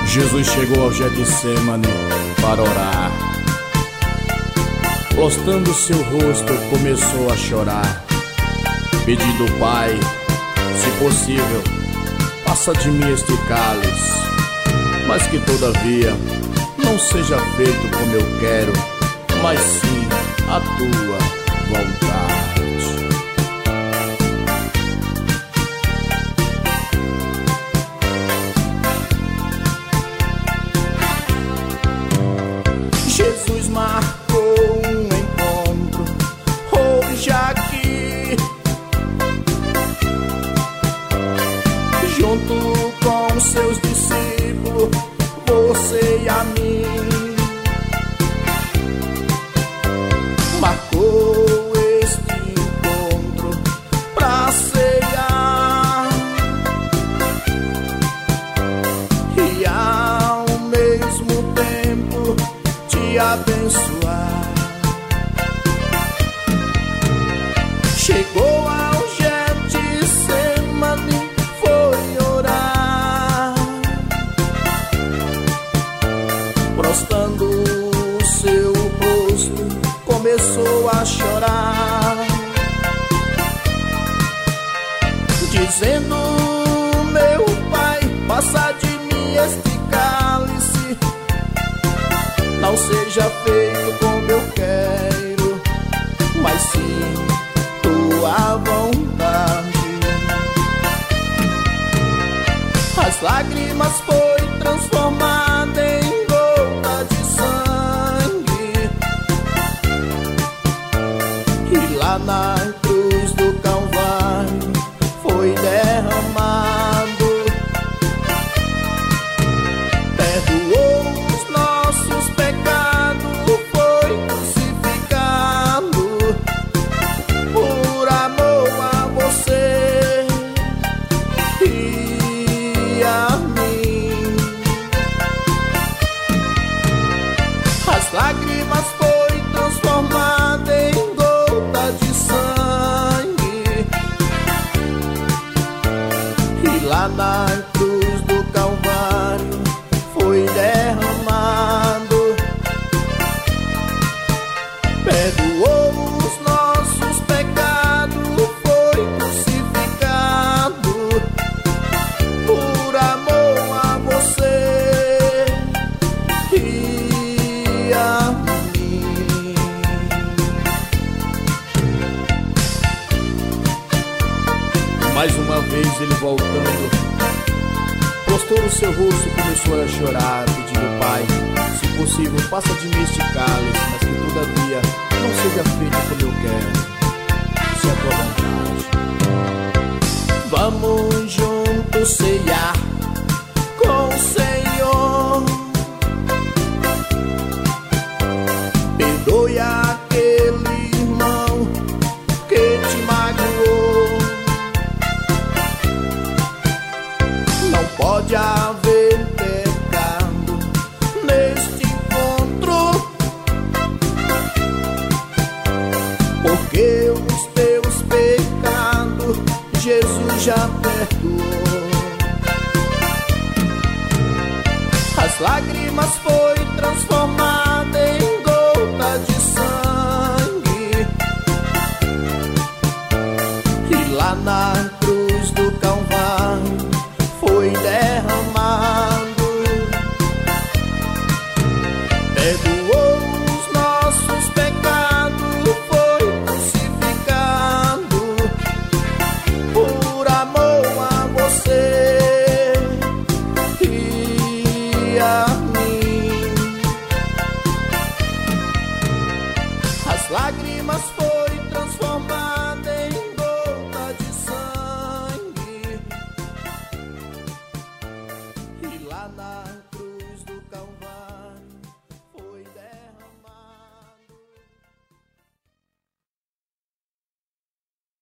Jesus chegou ao Getsemane para orar. Prostrando seu rosto, começou a chorar, pedindo: Pai, se possível, passa de mim este cálice, mas que todavia não seja feito como eu quero, mas sim a tua vontade. Jesus marcou um encontro hoje aqui, junto com seus discípulos, você e a mim. Marcou este encontro pra ceiar e ao mesmo tempo te abençoar. Chegou ao Getsemane, foi orar, prostrando o seu rosto, começou a chorar, dizendo: meu Pai, passa de mim este cálice, não seja feito como eu quero, mas sim tua vontade. As lágrimas foi transformada em gota de sangue, e lá na cruz do Calvário foi derramado. Perdoou os nossos pecados, foi crucificado por amor a você e a mim. As lágrimas foi transformada em gota de sangue, e lá na cruz do Calvário foi derramado. Perdoou os nossos pecados, foi crucificado por amor a você e a mim. Mais uma vez ele voltando, prostrou o seu rosto e começou a chorar, pedindo: Pai, se possível, passa de mim este cálice, mas que todavia não seja feito como eu quero, se a tua vontade. Vamos juntos ceiar com o Senhor. Perdoe aquele irmão que te magoou. Não pode haver pecado neste encontro, porque os teus pecados Jesus já perdoou. As lágrimas foi transformada